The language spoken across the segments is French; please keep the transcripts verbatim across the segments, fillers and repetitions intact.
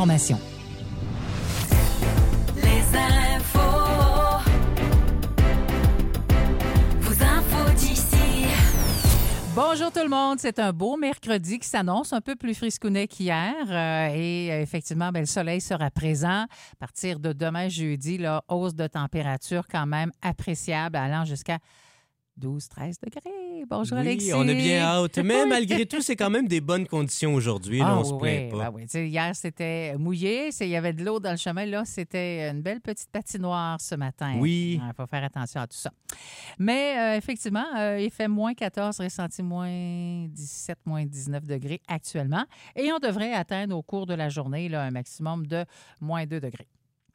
l'information. Les infos. Vos infos d'ici. Bonjour tout le monde, c'est un beau mercredi qui s'annonce un peu plus friscounet qu'hier euh, et euh, effectivement, ben, le soleil sera présent à partir de demain jeudi, là, hausse de température quand même appréciable allant jusqu'à douze à treize degrés. Bonjour oui, Alexis. On a bien hâte, mais malgré tout, c'est quand même des bonnes conditions aujourd'hui, là, ah, on se oui, plaint pas. ben oui. Tu sais, hier, c'était mouillé, il y avait de l'eau dans le chemin. Là, c'était une belle petite patinoire ce matin. Oui. Il faut faire attention à tout ça. Mais euh, effectivement, euh, il fait moins quatorze, ressenti moins dix-sept, moins dix-neuf degrés actuellement. Et on devrait atteindre au cours de la journée là, un maximum de moins deux degrés.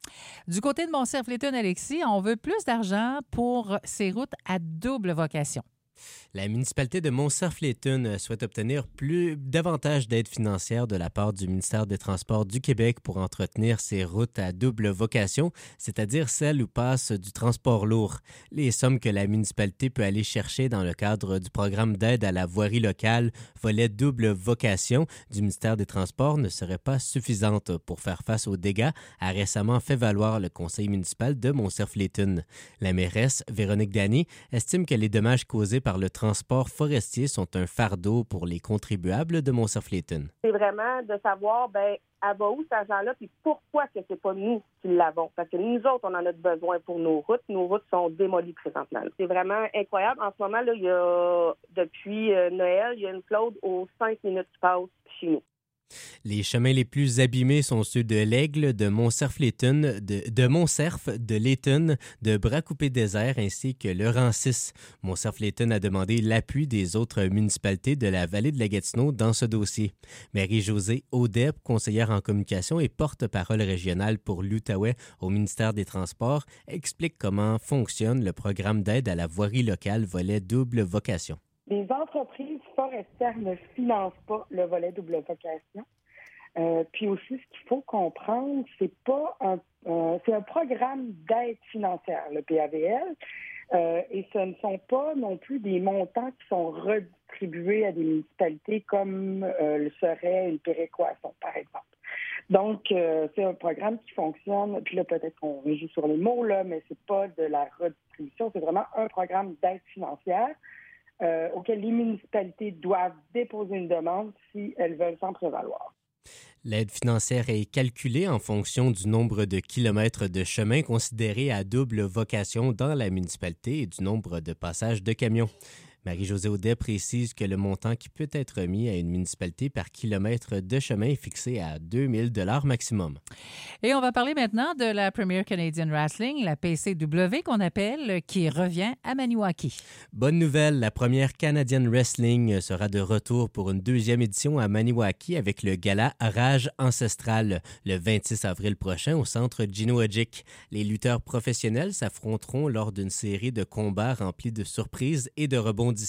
Du côté de Mont-Cerf-Léton, Alexis, on veut plus d'argent pour ces routes à double vocation. La municipalité de Mont-Cerf-Léton souhaite obtenir plus davantage d'aide financière de la part du ministère des Transports du Québec pour entretenir ces routes à double vocation, c'est-à-dire celles où passe du transport lourd. Les sommes que la municipalité peut aller chercher dans le cadre du programme d'aide à la voirie locale, volet double vocation du ministère des Transports, ne seraient pas suffisantes pour faire face aux dégâts, a récemment fait valoir le conseil municipal de Mont-Cerf-Léton. La mairesse, Véronique Dany, estime que les dommages causés par le transport forestier sont un fardeau pour les contribuables de Mont-Cerf-Léton. C'est vraiment de savoir, ben, elle va où cet argent-là, puis pourquoi que c'est pas nous qui l'avons. Parce que nous autres, on en a besoin pour nos routes. Nos routes sont démolies présentement. C'est vraiment incroyable. En ce moment, là, il y a, depuis euh, Noël, il y a une flotte aux cinq minutes qui passe chez nous. Les chemins les plus abîmés sont ceux de l'Aigle, de Mont-Cerf-Léton, de, de Mont-Cerf, de Léton, de Bras-Coupé-Désert ainsi que le rang six. Mont-Cerf-Léton a demandé l'appui des autres municipalités de la vallée de la Gatineau dans ce dossier. Marie-Josée Audet, conseillère en communication et porte-parole régionale pour l'Outaouais au ministère des Transports, explique comment fonctionne le programme d'aide à la voirie locale volet double vocation. Les entreprises forestières ne financent pas le volet double vocation. Euh, puis aussi, ce qu'il faut comprendre, c'est pas un, euh, c'est un programme d'aide financière, le P A V L, euh, et ce ne sont pas non plus des montants qui sont redistribués à des municipalités comme euh, le serait une péréquation, par exemple. Donc, euh, c'est un programme qui fonctionne, puis là, peut-être qu'on joue sur les mots, là, mais c'est pas de la redistribution, c'est vraiment un programme d'aide financière Euh, auxquelles les municipalités doivent déposer une demande si elles veulent s'en prévaloir. L'aide financière est calculée en fonction du nombre de kilomètres de chemin considérés à double vocation dans la municipalité et du nombre de passages de camions. Marie-Josée Audet précise que le montant qui peut être remis à une municipalité par kilomètre de chemin est fixé à deux mille dollars maximum. Et on va parler maintenant de la Premier Canadian Wrestling, la P C W qu'on appelle, qui revient à Maniwaki. Bonne nouvelle, la première Canadian Wrestling sera de retour pour une deuxième édition à Maniwaki avec le gala Rage Ancestral le vingt-six avril prochain au centre Gino Odjick. Les lutteurs professionnels s'affronteront lors d'une série de combats remplis de surprises et de rebondissements.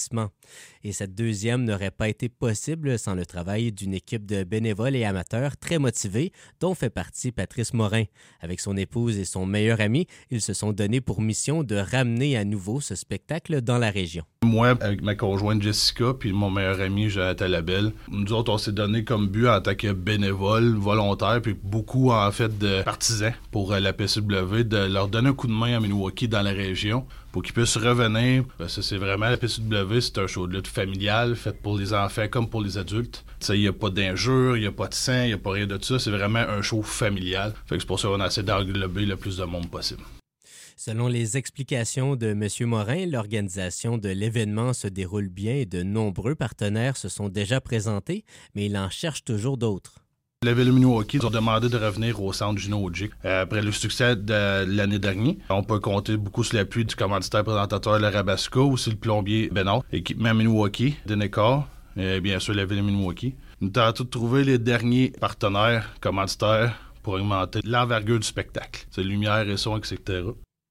Et cette deuxième n'aurait pas été possible sans le travail d'une équipe de bénévoles et amateurs très motivés, dont fait partie Patrice Morin. Avec son épouse et son meilleur ami, ils se sont donnés pour mission de ramener à nouveau ce spectacle dans la région. Moi, avec ma conjointe Jessica, puis mon meilleur ami Jonathan Labelle, nous autres, on s'est donné comme but en tant que bénévoles, volontaires, puis beaucoup, en fait, de partisans pour la P C W, de leur donner un coup de main à Maniwaki dans la région pour qu'ils puissent revenir. Parce que c'est vraiment, la P C W, c'est un show de lutte familial, fait pour les enfants comme pour les adultes. Il n'y a pas d'injures, il n'y a pas de sang, il n'y a pas rien de ça. C'est vraiment un show familial. Fait que c'est pour ça qu'on essaie d'englober le plus de monde possible. Selon les explications de M. Morin, l'organisation de l'événement se déroule bien et de nombreux partenaires se sont déjà présentés, mais il en cherche toujours d'autres. La Ville de Maniwaki nous a demandé de revenir au centre Gino Odjick. Après le succès de l'année dernière, on peut compter beaucoup sur l'appui du commanditaire présentateur Le Rabasco, aussi le plombier Bénard, équipement Maniwaki, Denecor, et bien sûr la Ville de Maniwaki. Nous tentons de trouver les derniers partenaires commanditaires pour augmenter l'envergure du spectacle. C'est lumière et son, et cetera.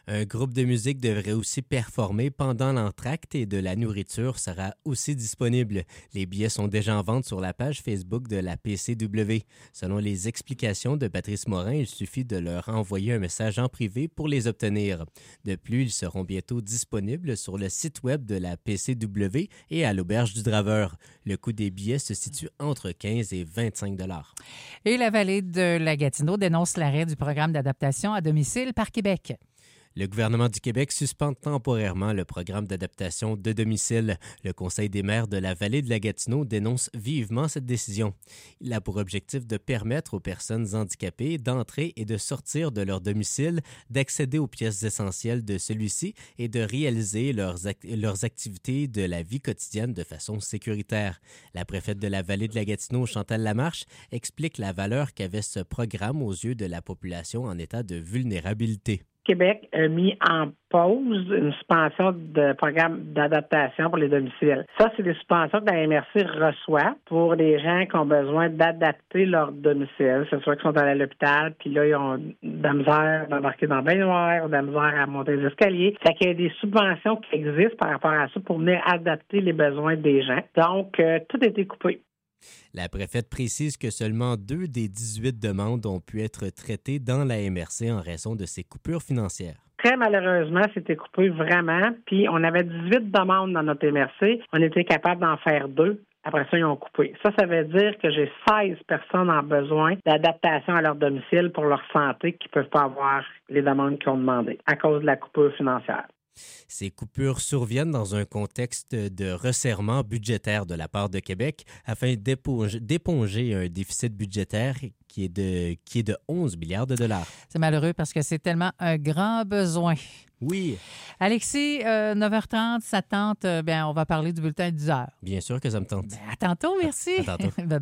Un groupe de musique devrait aussi performer pendant l'entracte et de la nourriture sera aussi disponible. Les billets sont déjà en vente sur la page Facebook de la P C W. Selon les explications de Patrice Morin, il suffit de leur envoyer un message en privé pour les obtenir. De plus, ils seront bientôt disponibles sur le site web de la P C W et à l'Auberge du Draveur. Le coût des billets se situe entre quinze et vingt-cinq dollars. Et la vallée de la Gatineau dénonce l'arrêt du programme d'adaptation à domicile par Québec. Le gouvernement du Québec suspend temporairement le programme d'adaptation de domicile. Le Conseil des maires de la vallée de la Gatineau dénonce vivement cette décision. Il a pour objectif de permettre aux personnes handicapées d'entrer et de sortir de leur domicile, d'accéder aux pièces essentielles de celui-ci et de réaliser leurs, act- leurs activités de la vie quotidienne de façon sécuritaire. La préfète de la vallée de la Gatineau, Chantal Lamarche, explique la valeur qu'avait ce programme aux yeux de la population en état de vulnérabilité. Québec a mis en pause une suspension de programme d'adaptation pour les domiciles. Ça, c'est des suspensions que la M R C reçoit pour les gens qui ont besoin d'adapter leur domicile. C'est sûr qu'ils sont allés à l'hôpital, puis là, ils ont de la misère d'embarquer dans le baignoire, de la misère à monter les escaliers. Fait qu'il y a des subventions qui existent par rapport à ça pour venir adapter les besoins des gens. Donc, euh, tout a été coupé. La préfète précise que seulement deux des dix-huit demandes ont pu être traitées dans la M R C en raison de ces coupures financières. Très malheureusement, c'était coupé vraiment. Puis on avait dix-huit demandes dans notre M R C. On était capable d'en faire deux. Après ça, ils ont coupé. Ça, ça veut dire que j'ai seize personnes en besoin d'adaptation à leur domicile pour leur santé qui ne peuvent pas avoir les demandes qu'ils ont demandées à cause de la coupure financière. Ces coupures surviennent dans un contexte de resserrement budgétaire de la part de Québec afin d'éponger, d'éponger un déficit budgétaire qui est de, qui est de onze milliards de dollars. C'est malheureux parce que c'est tellement un grand besoin. Oui. Alexis, euh, neuf heures trente, ça tente. Euh, bien, on va parler du bulletin de dix heures. Bien sûr que ça me tente. Ben, à tantôt, merci. À tantôt.